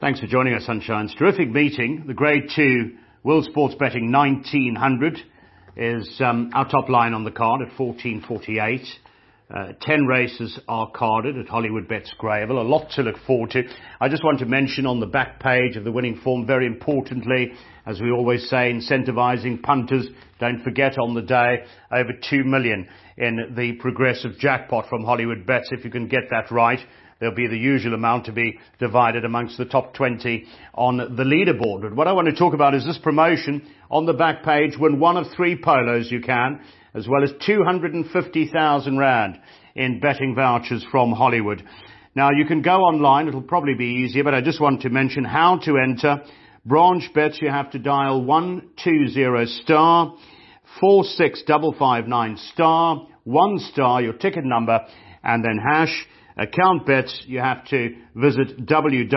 Thanks for joining us, Sunshines. Terrific meeting. The Grade 2 World Sports Betting 1900 is our top line on the card at 14.48. 10 races are carded at Hollywood Bets Grayville. A lot to look forward to. I just want to mention on the back page of the winning form, very importantly, as we always say, incentivising punters. Don't forget on the day, over 2 million in the progressive jackpot from Hollywood Bets. If you can get that right, there'll be the usual amount to be divided amongst the top 20 on the leaderboard. But what I want to talk about is this promotion on the back page. Win one of 3 polos you can, as well as 250,000 Rand in betting vouchers from Hollywood. Now, you can go online. It'll probably be easier, but I just want to mention how to enter. Branch bets, you have to dial 120 star 46559 star 1 star, your ticket number, and then hash. Account bets, you have to visit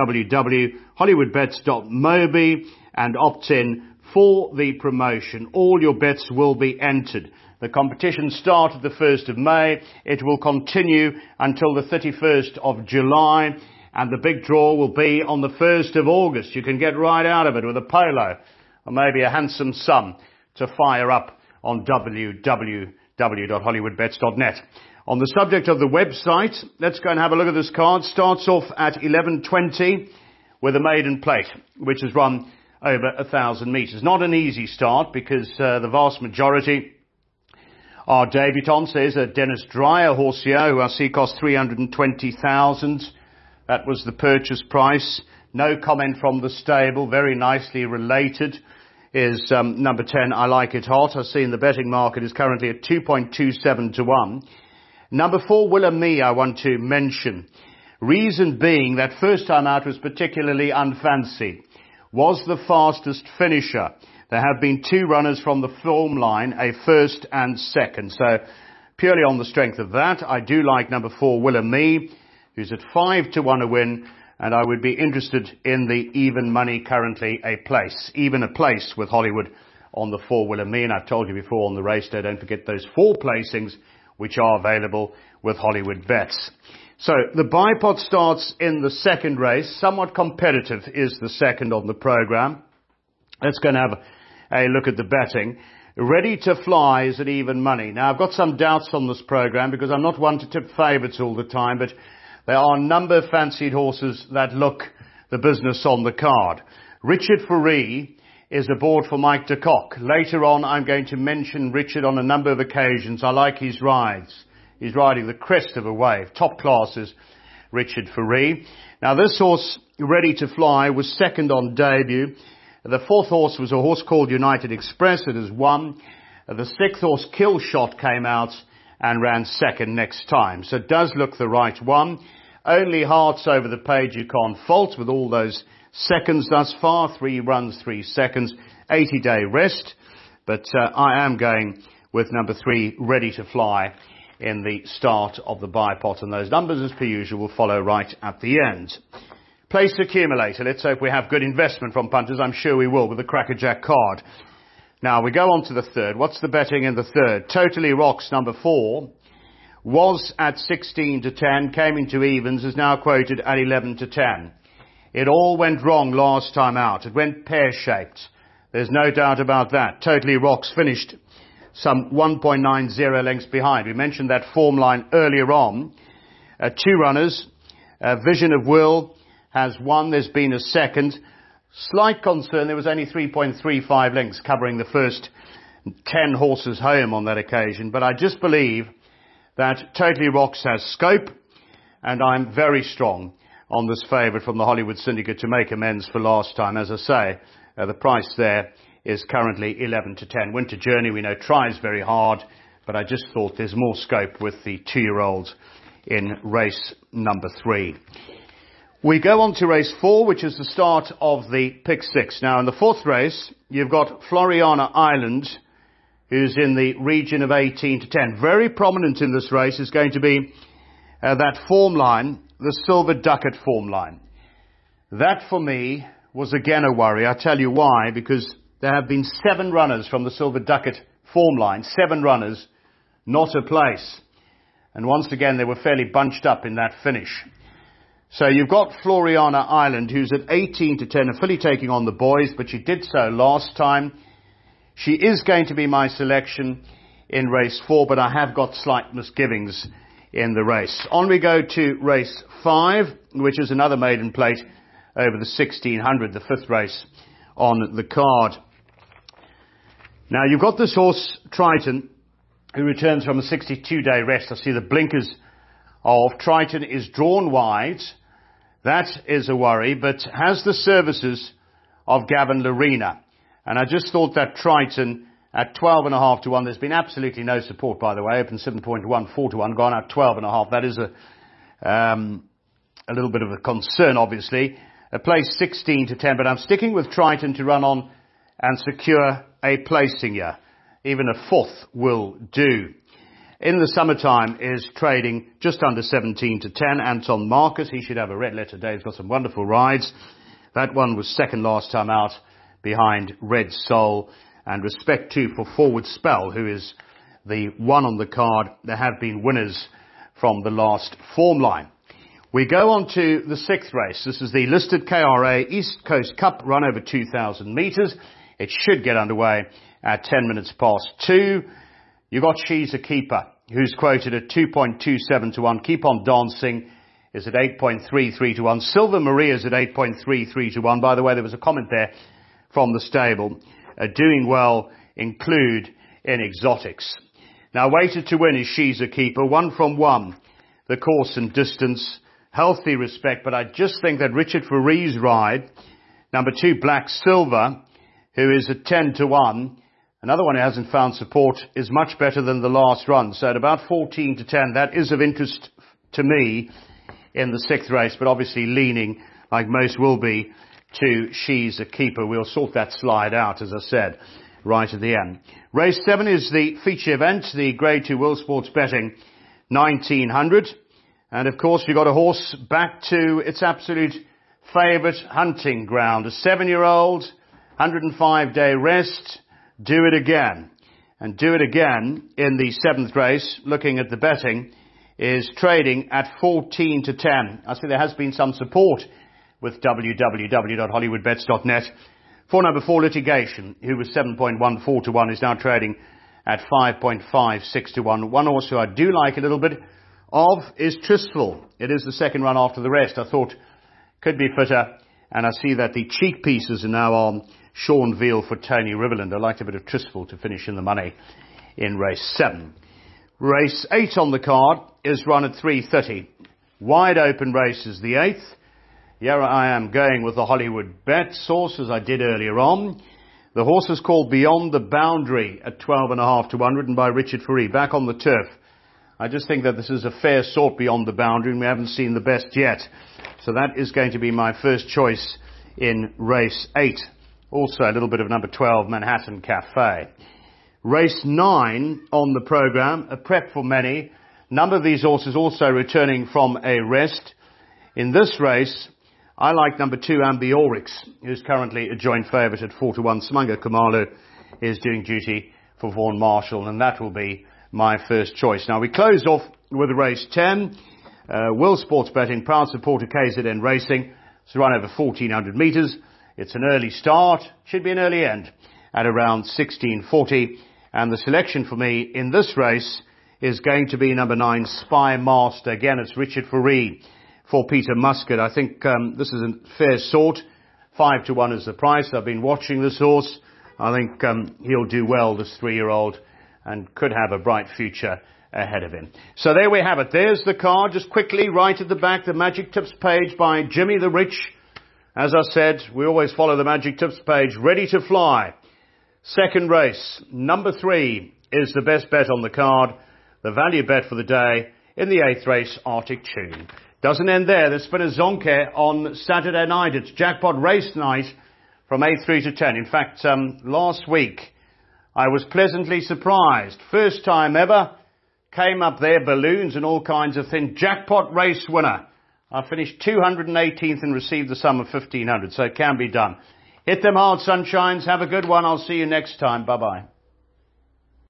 www.hollywoodbets.mobi and opt in for the promotion. All your bets will be entered. The competition started the 1st of May. It will continue until the 31st of July. And the big draw will be on the 1st of August. You can get right out of it with a polo or maybe a handsome sum to fire up on www.hollywoodbets.net. On the subject of the website, let's go and have a look at this card. Starts off at 11.20 with a maiden plate, which has run over 1,000 metres. Not an easy start because the vast majority are debutants. There's a Dennis Dreyer horse here who I see cost 320,000. That was the purchase price. No comment from the stable. Very nicely related is number 10, I Like It Hot. I see in the betting market is currently at 2.27 to 1. Number 4, Wilhelmie, I want to mention. Reason being that first time out was particularly unfancy. Was the fastest finisher. There have been 2 runners from the form line, a first and second. So purely on the strength of that, I do like number 4, Wilhelmie, who's at 5 to 1 a win. And I would be interested in the even money currently even a place with Hollywood on the 4, Wilhelmie. And I've told you before on the race day, don't forget those 4 placings which are available with Hollywood Bets. So the bipod starts in the second race. Somewhat competitive is the second on the program. Let's go and have a look at the betting. Ready to Fly is at even money. Now, I've got some doubts on this program because I'm not one to tip favourites all the time, but there are a number of fancied horses that look the business on the card. Richard Fourie is aboard for Mike de Kock. Later on, I'm going to mention Richard on a number of occasions. I like his rides. He's riding the crest of a wave. Top class is Richard Fourie. Now, this horse, Ready to Fly, was second on debut. The 4th horse was a horse called United Express. It has won. The 6th horse, Kill Shot, came out and ran second next time. So it does look the right one. Only Hearts over the page you can't fault with all those seconds thus far. 3 runs, 3 seconds, 80-day rest. But I am going with number 3, Ready to Fly, in the start of the bipot. And those numbers, as per usual, will follow right at the end. Place accumulator. Let's hope we have good investment from punters. I'm sure we will with the Crackerjack card. Now, we go on to the third. What's the betting in the third? Totally Rocks, number 4, was at 16 to 10, came into evens, is now quoted at 11 to 10. It all went wrong last time out. It went pear-shaped. There's no doubt about that. Totally Rocks finished some 1.90 lengths behind. We mentioned that form line earlier on. 2 runners. Vision of Will has won. There's been a second. Slight concern, there was only 3.35 lengths covering the first 10 horses home on that occasion. But I just believe that Totally Rocks has scope, and I'm very strong on this favourite from the Hollywood Syndicate to make amends for last time. As I say, the price there is currently 11 to 10. Winter Journey, we know, tries very hard, but I just thought there's more scope with the 2-year-olds in race number 3. We go on to race 4, which is the start of the pick 6. Now, in the 4th race, you've got Floriana Island, who's in the region of 18 to 10. Very prominent in this race is going to be that form line, the Silver Ducat form line. That, for me, was again a worry. I'll tell you why, because there have been 7 runners from the Silver Ducat form line. 7 runners, not a place. And once again, they were fairly bunched up in that finish. So you've got Floriana Island, who's at 18 to 10, a filly taking on the boys, but she did so last time. She is going to be my selection in race 4, but I have got slight misgivings in the race. On we go to race 5, which is another maiden plate over the 1600, the 5th race on the card. Now you've got this horse, Triton, who returns from a 62-day rest. I see the blinkers of Triton is drawn wide. That is a worry, but has the services of Gavin Larena. And I just thought that Triton at 12.5 to 1, there's been absolutely no support, by the way, open 7.1, 4 to 1, gone out 12.5. That is a little bit of a concern, obviously. A place 16 to 10, but I'm sticking with Triton to run on and secure a placing here. Even a 4th will do. In the summertime is trading just under 17 to 10. Anton Marcus, he should have a red letter day. He's got some wonderful rides. That one was second last time out behind Red Soul. And respect too for Forward Spell, who is the one on the card. There have been winners from the last form line. We go on to the 6th race. This is the listed KRA East Coast Cup, run over 2,000 metres. It should get underway at 10 minutes past 2. You've got She's a Keeper, who's quoted at 2.27 to 1. Keep on Dancing is at 8.33 to 1. Silver Maria is at 8.33 to 1. By the way, there was a comment there from the stable. Doing well include in exotics. Now, weighted to win is She's a Keeper. 1 from 1. The course and distance. Healthy Respect, but I just think that Richard Faree's ride, number 2, Black Silver, who is at 10 to 1, another one who hasn't found support, is much better than the last run. So at about 14 to 10, that is of interest to me in the 6th race, but obviously leaning, like most will be, to She's a Keeper. We'll sort that slide out, as I said, right at the end. Race 7 is the feature event, the Grade 2 World Sports Betting 1900. And of course, you've got a horse back to its absolute favourite hunting ground. A 7-year-old, 105-day rest, Do It Again. And Do It Again in the 7th race, looking at the betting, is trading at 14 to 10. I see there has been some support with www.hollywoodbets.net for number 4 Litigation, who was 7.14 to 1, is now trading at 5.56 to 1. One horse who I do like a little bit of is Tristful. It is the second run after the rest. I thought could be fitter, and I see that the cheek pieces are now on Sean Veal for Tony Riverland. I liked a bit of Tristful to finish in the money in race 7. Race 8 on the card is run at 3:30. Wide open race is the 8th. Here I am going with the Hollywood Bet source, as I did earlier on. The horse is called Beyond the Boundary at 12.5 to 1, ridden by Richard Faree, back on the turf. I just think that this is a fair sort Beyond the Boundary, and we haven't seen the best yet. So that is going to be my first choice in race 8. Also a little bit of number 12, Manhattan Cafe. Race 9 on the programme, a prep for many. A number of these horses also returning from a rest. In this race, I like number 2, Ambiorix, who's currently a joint favourite at 4 to 1. Samanga Kamalu is doing duty for Vaughan Marshall, and that will be my first choice. Now, we close off with race 10. World Sports Betting, proud supporter KZN Racing. It's run over 1,400 metres. It's an early start. Should be an early end at around 16:40. And the selection for me in this race is going to be number 9, Spy Master. Again, it's Richard Faree for Peter Muscat. I think this is a fair sort. 5 to 1 is the price. I've been watching this horse. I think he'll do well, this 3-year-old, and could have a bright future ahead of him. So there we have it. There's the card. Just quickly, right at the back, the Magic Tips page by Jimmy the Rich. As I said, we always follow the Magic Tips page. Ready to Fly. Second race, number 3 is the best bet on the card. The value bet for the day in the 8th race, Arctic Tune. Doesn't end there. There's been a Zonke on Saturday night. It's jackpot race night from 8:03 to 10. In fact, last week, I was pleasantly surprised. First time ever. Came up there, balloons and all kinds of things. Jackpot race winner. I finished 218th and received the sum of 1,500. So it can be done. Hit them hard, sunshines. Have a good one. I'll see you next time. Bye-bye.